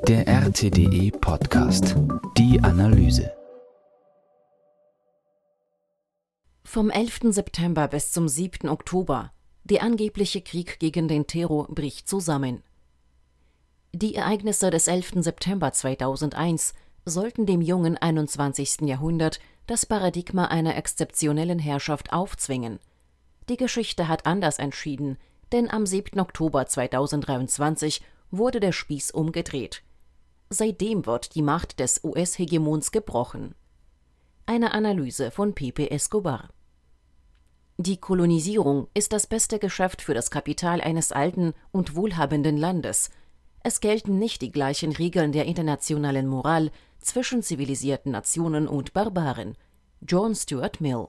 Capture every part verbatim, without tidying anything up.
Der R T D E Podcast. Die Analyse. Vom elften September bis zum siebten Oktober. Der angebliche Krieg gegen den Terror bricht zusammen. Die Ereignisse des elften September zweitausendeins sollten dem jungen einundzwanzigsten Jahrhundert das Paradigma einer exzeptionellen Herrschaft aufzwingen. Die Geschichte hat anders entschieden, denn am siebten Oktober zweitausenddreiundzwanzig wurde der Spieß umgedreht. Seitdem wird die Macht des U S-Hegemons gebrochen. Eine Analyse von Pepe Escobar. Die Kolonisierung ist das beste Geschäft für das Kapital eines alten und wohlhabenden Landes. Es gelten nicht die gleichen Regeln der internationalen Moral zwischen zivilisierten Nationen und Barbaren. John Stuart Mill.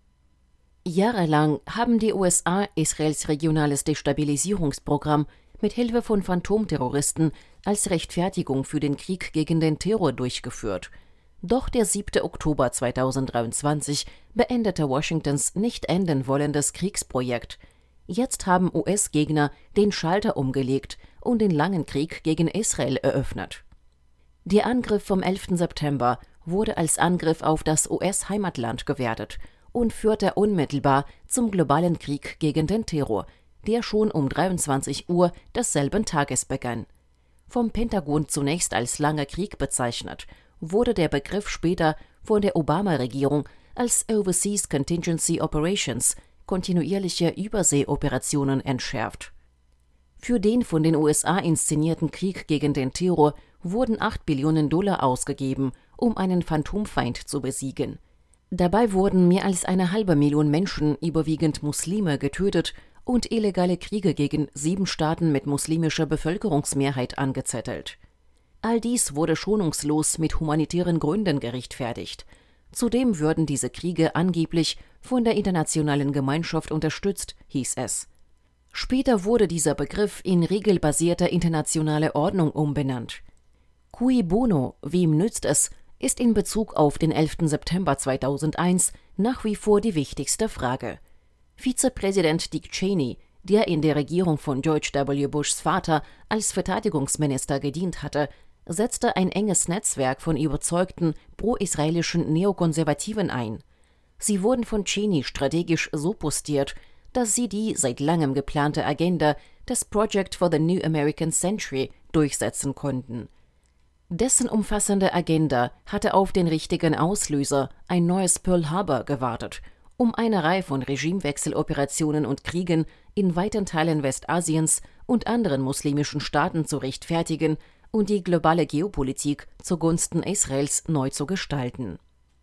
Jahrelang haben die U S A Israels regionales Destabilisierungsprogramm mit Hilfe von Phantomterroristen als Rechtfertigung für den Krieg gegen den Terror durchgeführt. Doch der siebte Oktober zweitausenddreiundzwanzig beendete Washingtons nicht enden wollendes Kriegsprojekt. Jetzt haben U S-Gegner den Schalter umgelegt und den langen Krieg gegen Israel eröffnet. Der Angriff vom elften September wurde als Angriff auf das U S-Heimatland gewertet und führte unmittelbar zum globalen Krieg gegen den Terror, der schon um dreiundzwanzig Uhr desselben Tages begann. Vom Pentagon zunächst als langer Krieg bezeichnet, wurde der Begriff später von der Obama-Regierung als Overseas Contingency Operations, kontinuierliche Überseeoperationen, entschärft. Für den von den U S A inszenierten Krieg gegen den Terror wurden acht Billionen Dollar ausgegeben, um einen Phantomfeind zu besiegen. Dabei wurden mehr als eine halbe Million Menschen, überwiegend Muslime, getötet und illegale Kriege gegen sieben Staaten mit muslimischer Bevölkerungsmehrheit angezettelt. All dies wurde schonungslos mit humanitären Gründen gerechtfertigt. Zudem würden diese Kriege angeblich von der internationalen Gemeinschaft unterstützt, hieß es. Später wurde dieser Begriff in regelbasierte internationale Ordnung umbenannt. Cui bono, wem nützt es, ist in Bezug auf den elften September zweitausendeins nach wie vor die wichtigste Frage. Vizepräsident Dick Cheney, der in der Regierung von George W. Bushs Vater als Verteidigungsminister gedient hatte, setzte ein enges Netzwerk von überzeugten pro-israelischen Neokonservativen ein. Sie wurden von Cheney strategisch so postiert, dass sie die seit langem geplante Agenda des Project for the New American Century durchsetzen konnten. Dessen umfassende Agenda hatte auf den richtigen Auslöser, ein neues Pearl Harbor, gewartet, um eine Reihe von Regimewechseloperationen und Kriegen in weiten Teilen Westasiens und anderen muslimischen Staaten zu rechtfertigen und die globale Geopolitik zugunsten Israels neu zu gestalten.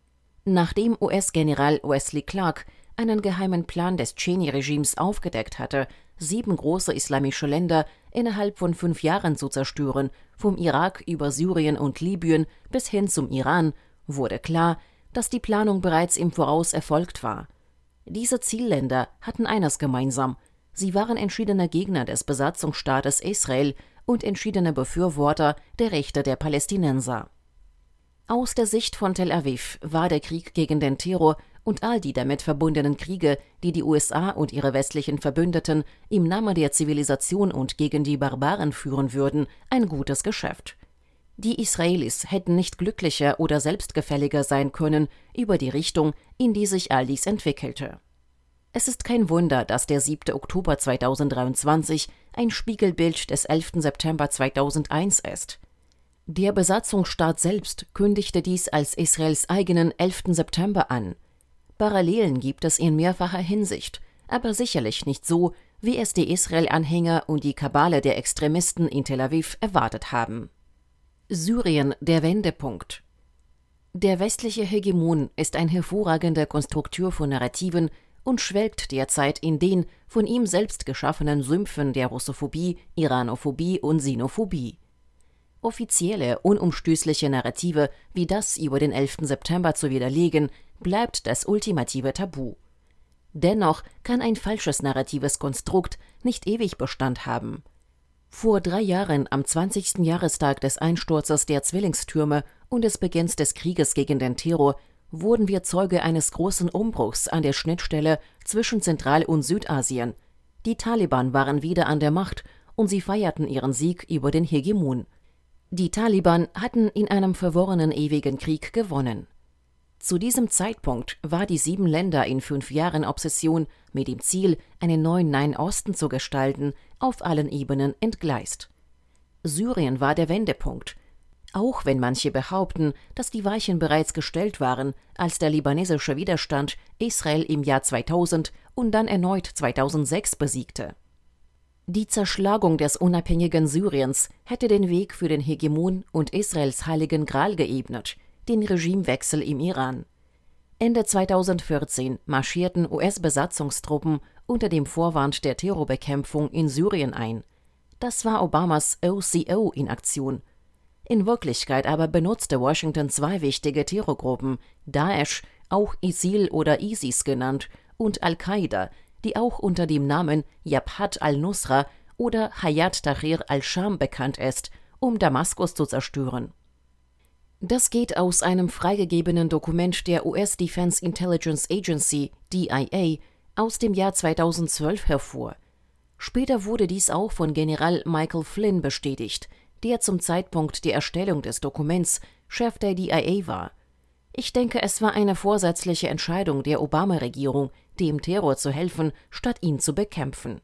Nachdem U S-General Wesley Clark einen geheimen Plan des Cheney-Regimes aufgedeckt hatte, sieben große islamische Länder innerhalb von fünf Jahren zu zerstören, vom Irak über Syrien und Libyen bis hin zum Iran, wurde klar, dass die Planung bereits im Voraus erfolgt war. Diese Zielländer hatten eines gemeinsam: Sie waren entschiedene Gegner des Besatzungsstaates Israel und entschiedene Befürworter der Rechte der Palästinenser. Aus der Sicht von Tel Aviv war der Krieg gegen den Terror und all die damit verbundenen Kriege, die die U S A und ihre westlichen Verbündeten im Namen der Zivilisation und gegen die Barbaren führen würden, ein gutes Geschäft. Die Israelis hätten nicht glücklicher oder selbstgefälliger sein können über die Richtung, in die sich all dies entwickelte. Es ist kein Wunder, dass der siebte Oktober zweitausenddreiundzwanzig ein Spiegelbild des elften September zweitausendeins ist. Der Besatzungsstaat selbst kündigte dies als Israels eigenen elften September an. Parallelen gibt es in mehrfacher Hinsicht, aber sicherlich nicht so, wie es die Israel-Anhänger und die Kabale der Extremisten in Tel Aviv erwartet haben. Syrien, der Wendepunkt. Der westliche Hegemon ist ein hervorragender Konstrukteur von Narrativen und schwelgt derzeit in den von ihm selbst geschaffenen Sümpfen der Russophobie, Iranophobie und Sinophobie. Offizielle, unumstößliche Narrative wie das über den elften September zu widerlegen, bleibt das ultimative Tabu. Dennoch kann ein falsches narratives Konstrukt nicht ewig Bestand haben. Vor drei Jahren, am zwanzigsten Jahrestag des Einsturzes der Zwillingstürme und des Beginns des Krieges gegen den Terror, wurden wir Zeuge eines großen Umbruchs an der Schnittstelle zwischen Zentral- und Südasien. Die Taliban waren wieder an der Macht und sie feierten ihren Sieg über den Hegemon. Die Taliban hatten in einem verworrenen ewigen Krieg gewonnen. Zu diesem Zeitpunkt war die sieben Länder in fünf Jahren Obsession mit dem Ziel, einen neuen Nahen Osten zu gestalten, auf allen Ebenen entgleist. Syrien war der Wendepunkt. Auch wenn manche behaupten, dass die Weichen bereits gestellt waren, als der libanesische Widerstand Israel im Jahr zweitausend und dann erneut zweitausendsechs besiegte. Die Zerschlagung des unabhängigen Syriens hätte den Weg für den Hegemon und Israels heiligen Gral geebnet, den Regimewechsel im Iran. Ende zweitausendvierzehn marschierten U S-Besatzungstruppen unter dem Vorwand der Terrorbekämpfung in Syrien ein. Das war Obamas O C O in Aktion. In Wirklichkeit aber benutzte Washington zwei wichtige Terrorgruppen, Daesh, auch ISIL oder ISIS genannt, und Al-Qaida, die auch unter dem Namen Jabhat al-Nusra oder Hayat Tahrir al-Sham bekannt ist, um Damaskus zu zerstören. Das geht aus einem freigegebenen Dokument der U S Defense Intelligence Agency, D I A, aus dem Jahr zweitausendzwölf hervor. Später wurde dies auch von General Michael Flynn bestätigt, der zum Zeitpunkt der Erstellung des Dokuments Chef der D I A war. Ich denke, es war eine vorsätzliche Entscheidung der Obama-Regierung, dem Terror zu helfen, statt ihn zu bekämpfen.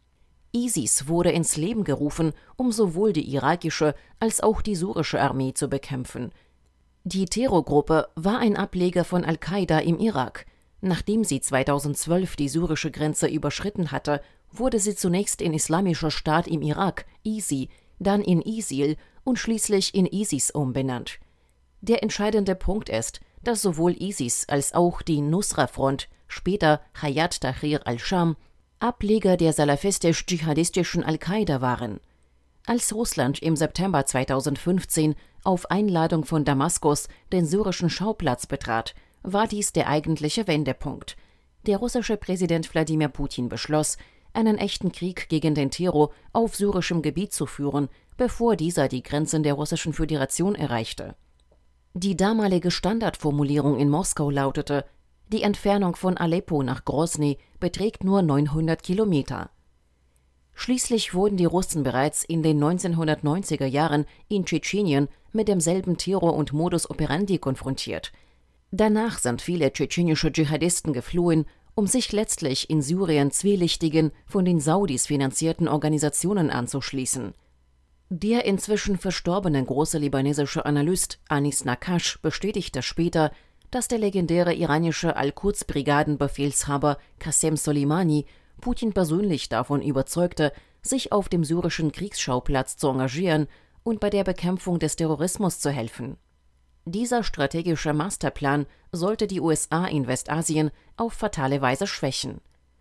ISIS wurde ins Leben gerufen, um sowohl die irakische als auch die syrische Armee zu bekämpfen. Die Terrorgruppe war ein Ableger von Al-Qaida im Irak. Nachdem sie zweitausendzwölf die syrische Grenze überschritten hatte, wurde sie zunächst in Islamischer Staat im Irak, I S I, dann in ISIL und schließlich in ISIS umbenannt. Der entscheidende Punkt ist, dass sowohl ISIS als auch die Nusra-Front, später Hayat Tahrir al-Sham, Ableger der salafistisch-dschihadistischen Al-Qaida waren. Als Russland im September zweitausendfünfzehn auf Einladung von Damaskus den syrischen Schauplatz betrat, war dies der eigentliche Wendepunkt. Der russische Präsident Wladimir Putin beschloss, einen echten Krieg gegen den Terror auf syrischem Gebiet zu führen, bevor dieser die Grenzen der Russischen Föderation erreichte. Die damalige Standardformulierung in Moskau lautete: Die Entfernung von Aleppo nach Grosny beträgt nur neunhundert Kilometer. Schließlich wurden die Russen bereits in den neunzehnhundertneunziger Jahren in Tschetschenien mit demselben Terror und Modus operandi konfrontiert. Danach sind viele tschetschenische Dschihadisten geflohen, um sich letztlich in Syrien zwielichtigen, von den Saudis finanzierten Organisationen anzuschließen. Der inzwischen verstorbene große libanesische Analyst Anis Nakash bestätigte später, dass der legendäre iranische Al-Quds-Brigadenbefehlshaber Qasem Soleimani Putin persönlich davon überzeugte, sich auf dem syrischen Kriegsschauplatz zu engagieren und bei der Bekämpfung des Terrorismus zu helfen. Dieser strategische Masterplan sollte die U S A in Westasien auf fatale Weise schwächen.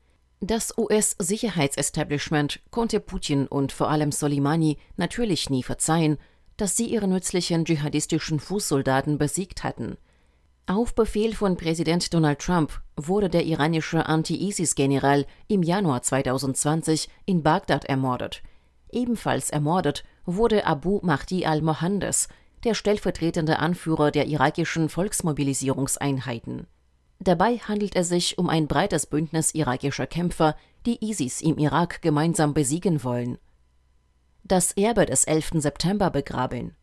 Das U S-Sicherheitsestablishment konnte Putin und vor allem Soleimani natürlich nie verzeihen, dass sie ihre nützlichen dschihadistischen Fußsoldaten besiegt hatten. Auf Befehl von Präsident Donald Trump wurde der iranische Anti-ISIS-General im Januar zweitausendzwanzig in Bagdad ermordet. Ebenfalls ermordet wurde Abu Mahdi al-Mohandes, der stellvertretende Anführer der irakischen Volksmobilisierungseinheiten. Dabei handelt es sich um ein breites Bündnis irakischer Kämpfer, die ISIS im Irak gemeinsam besiegen wollen. Das Erbe des elften September begraben.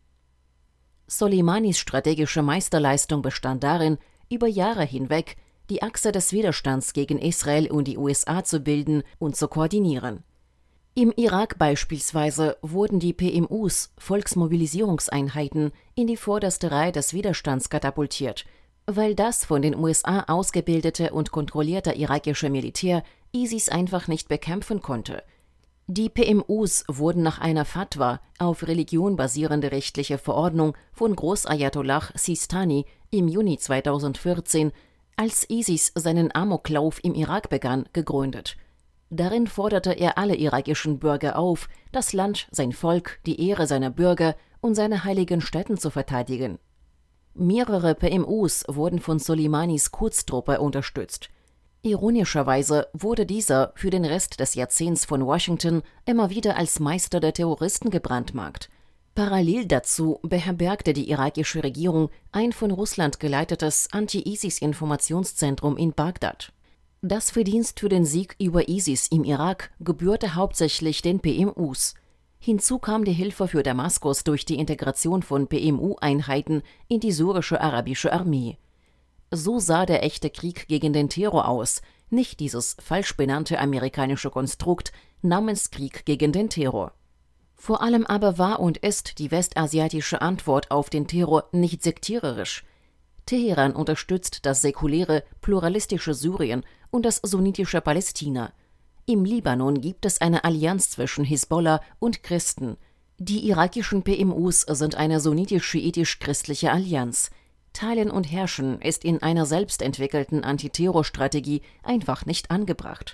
Soleimanis strategische Meisterleistung bestand darin, über Jahre hinweg die Achse des Widerstands gegen Israel und die U S A zu bilden und zu koordinieren. Im Irak beispielsweise wurden die P M Us, Volksmobilisierungseinheiten, in die vorderste Reihe des Widerstands katapultiert, weil das von den U S A ausgebildete und kontrollierte irakische Militär ISIS einfach nicht bekämpfen konnte. Die P M Us wurden nach einer Fatwa auf Religion basierende rechtliche Verordnung von Großayatollah Sistani im Juni zweitausendvierzehn, als ISIS seinen Amoklauf im Irak begann, gegründet. Darin forderte er alle irakischen Bürger auf, das Land, sein Volk, die Ehre seiner Bürger und seine heiligen Stätten zu verteidigen. Mehrere P M Us wurden von Soleimanis Quds-Truppe unterstützt. Ironischerweise wurde dieser für den Rest des Jahrzehnts von Washington immer wieder als Meister der Terroristen gebrandmarkt. Parallel dazu beherbergte die irakische Regierung ein von Russland geleitetes Anti-ISIS-Informationszentrum in Bagdad. Das Verdienst für den Sieg über ISIS im Irak gebührte hauptsächlich den P M Us. Hinzu kam die Hilfe für Damaskus durch die Integration von P M U-Einheiten in die syrische arabische Armee. So sah der echte Krieg gegen den Terror aus, nicht dieses falsch benannte amerikanische Konstrukt namens Krieg gegen den Terror. Vor allem aber war und ist die westasiatische Antwort auf den Terror nicht sektiererisch. Teheran unterstützt das säkuläre, pluralistische Syrien und das sunnitische Palästina. Im Libanon gibt es eine Allianz zwischen Hisbollah und Christen. Die irakischen P M Us sind eine sunnitisch-schiitisch-christliche Allianz. Teilen und Herrschen ist in einer selbstentwickelten Antiterrorstrategie einfach nicht angebracht.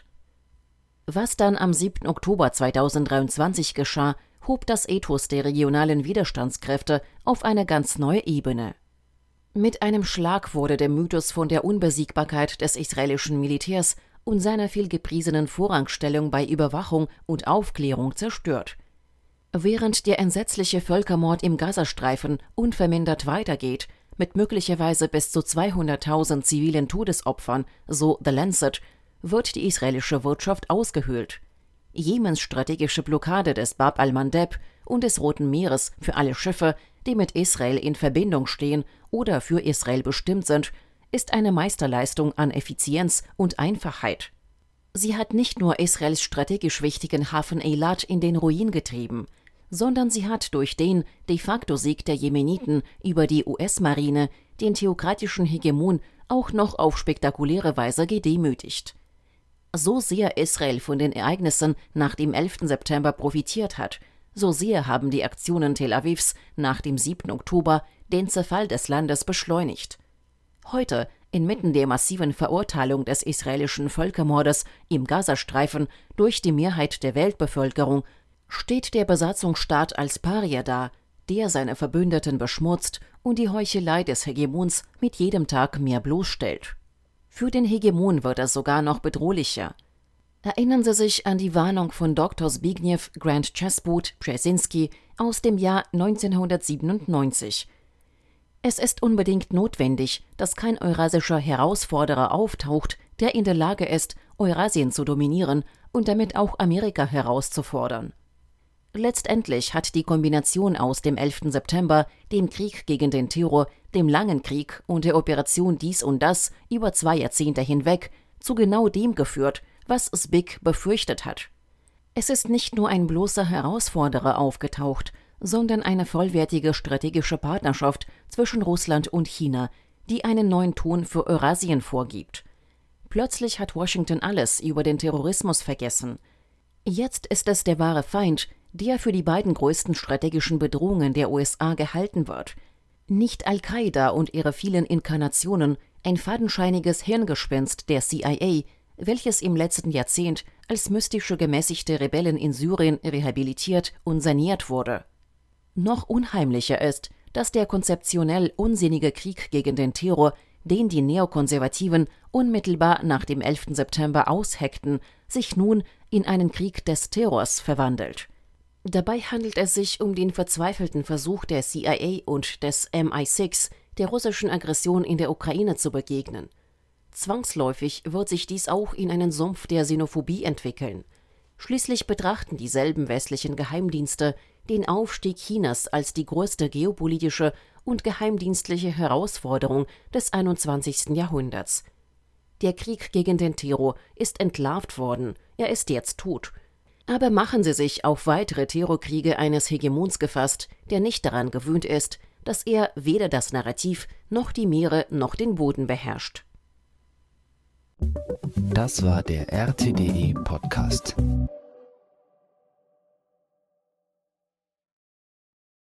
Was dann am siebten Oktober zweitausenddreiundzwanzig geschah, hob das Ethos der regionalen Widerstandskräfte auf eine ganz neue Ebene. Mit einem Schlag wurde der Mythos von der Unbesiegbarkeit des israelischen Militärs und seiner vielgepriesenen Vorrangstellung bei Überwachung und Aufklärung zerstört. Während der entsetzliche Völkermord im Gazastreifen unvermindert weitergeht, mit möglicherweise bis zu zweihunderttausend zivilen Todesopfern, so The Lancet, wird die israelische Wirtschaft ausgehöhlt. Jemens strategische Blockade des Bab al-Mandeb und des Roten Meeres für alle Schiffe, die mit Israel in Verbindung stehen oder für Israel bestimmt sind, ist eine Meisterleistung an Effizienz und Einfachheit. Sie hat nicht nur Israels strategisch wichtigen Hafen Eilat in den Ruin getrieben, sondern sie hat durch den de facto Sieg der Jemeniten über die U S-Marine den theokratischen Hegemon auch noch auf spektakuläre Weise gedemütigt. So sehr Israel von den Ereignissen nach dem elften September profitiert hat, so sehr haben die Aktionen Tel Avivs nach dem siebten Oktober den Zerfall des Landes beschleunigt. Heute, inmitten der massiven Verurteilung des israelischen Völkermordes im Gazastreifen durch die Mehrheit der Weltbevölkerung, steht der Besatzungsstaat als Paria da, der seine Verbündeten beschmutzt und die Heuchelei des Hegemons mit jedem Tag mehr bloßstellt. Für den Hegemon wird es sogar noch bedrohlicher. Erinnern Sie sich an die Warnung von Doktor Zbigniew Grand Chessboot Brzezinski aus dem Jahr neunzehnhundertsiebenundneunzig. Es ist unbedingt notwendig, dass kein eurasischer Herausforderer auftaucht, der in der Lage ist, Eurasien zu dominieren und damit auch Amerika herauszufordern. Letztendlich hat die Kombination aus dem elften September, dem Krieg gegen den Terror, dem Langen Krieg und der Operation Dies und Das über zwei Jahrzehnte hinweg zu genau dem geführt, was Zbig befürchtet hat. Es ist nicht nur ein bloßer Herausforderer aufgetaucht, sondern eine vollwertige strategische Partnerschaft zwischen Russland und China, die einen neuen Ton für Eurasien vorgibt. Plötzlich hat Washington alles über den Terrorismus vergessen. Jetzt ist es der wahre Feind, der für die beiden größten strategischen Bedrohungen der U S A gehalten wird. Nicht Al-Qaida und ihre vielen Inkarnationen, ein fadenscheiniges Hirngespinst der C I A, welches im letzten Jahrzehnt als mystische gemäßigte Rebellen in Syrien rehabilitiert und saniert wurde. Noch unheimlicher ist, dass der konzeptionell unsinnige Krieg gegen den Terror, den die Neokonservativen unmittelbar nach dem elften September ausheckten, sich nun in einen Krieg des Terrors verwandelt. Dabei handelt es sich um den verzweifelten Versuch der C I A und des M I sechs, der russischen Aggression in der Ukraine zu begegnen. Zwangsläufig wird sich dies auch in einen Sumpf der Xenophobie entwickeln. Schließlich betrachten dieselben westlichen Geheimdienste den Aufstieg Chinas als die größte geopolitische und geheimdienstliche Herausforderung des einundzwanzigsten Jahrhunderts. Der Krieg gegen den Terror ist entlarvt worden, er ist jetzt tot. Aber machen Sie sich auf weitere Terrorkriege eines Hegemons gefasst, der nicht daran gewöhnt ist, dass er weder das Narrativ noch die Meere noch den Boden beherrscht. Das war der R T D E Podcast.